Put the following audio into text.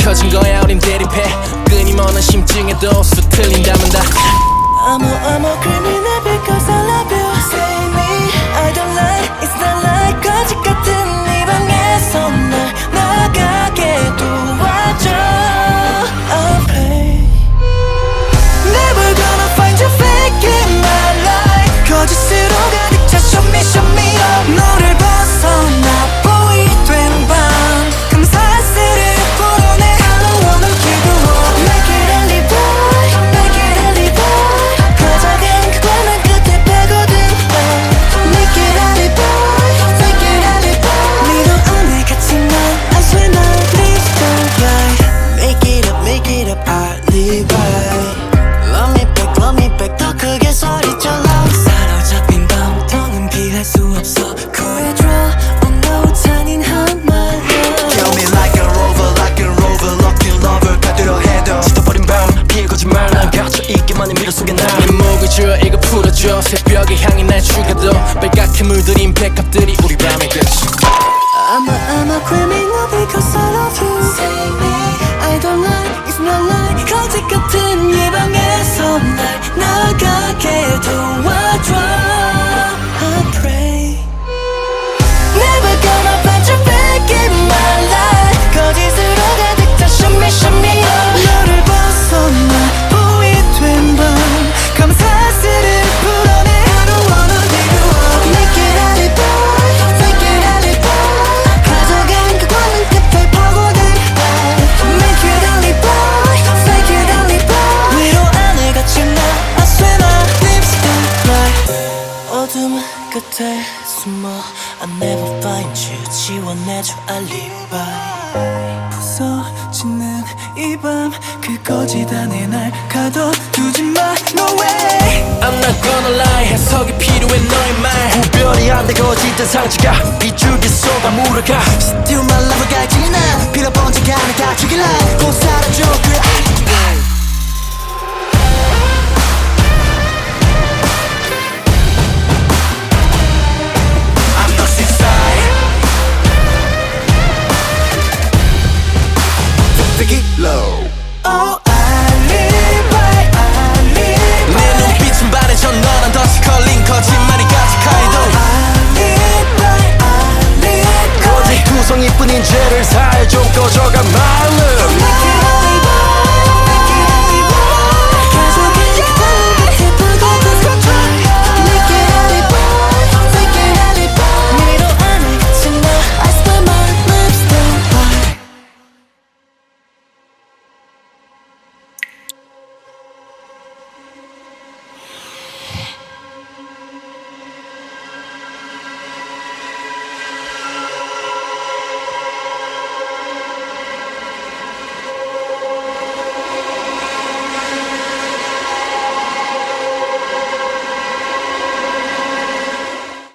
커진 거야 우린 대립해 끊임없는 심증에도 수틀린다면 다 I'm a criminal because I love you. Say me, I don't lie, it's not like 거짓 같은 네 방에서 날 나가게 도와줘. I pray Never gonna find you fake in my life. 거짓으로 가득 차 show me up. 너를 벗어나 보이된 밤 감사스를 풀어내 I don't wanna give you up. Make it alibi, make it alibi. 가져간 그거는 끝에 빼거든. Make it alibi, make it alibi. 믿어 안에 같이 난 I swear no please don't lie. Make it up alibi. Love me back 더 크게 소리쳐 사로잡힌 밤통은 피할 수 없어 구해줘 Oh no 잔인한 말로 Kill me like a rover Lucky lover 가두려 해도 짙어버린 밤 피해 거짓말 난 갇혀있기만 해 미로 속에 난 내 목을 줘 이거 풀어줘 새벽에 향이 날 죽여도 빨갛게 물들인 백합들이 우리 밤의 끝 I'm a criminal because I love you Say me, I don't lie, it's not lie 거짓 같은 이 방에서 날 나가게 도와줘 I pray Never gonna find you back in my life 거짓으로 가득 차 show me up 너를 벗어나 보이된 밤 감사스를 풀어내 I don't wanna give you up Make it alibi, make it alibi 가져간 그거는 끝에 파고든 Make it alibi, make it alibi 위로 안에 갇힌 나 I swear my lips don't lie 어둠 끝에 숨어 I never find you 지워내줘 alibi 부서지는 이 밤 그 거짓 안에 날 가둬두지 마 No way I'm not gonna lie 해석이 필요해 너의 말 구별이 안돼 거짓된 상처가 빗줄기 쏟아 물어가 Still my love 갈증이 나 빌어번쩍하는 가축이 날 곧 사라져 그래 I'm lost inside Take it low Oh alibi alibi 내 눈빛은 반해져 너란 덫이 걸린 거짓말이 가득하이도 alibi alibi 거짓 구성이뿐인 죄를 사해 좀 꺼져가 말로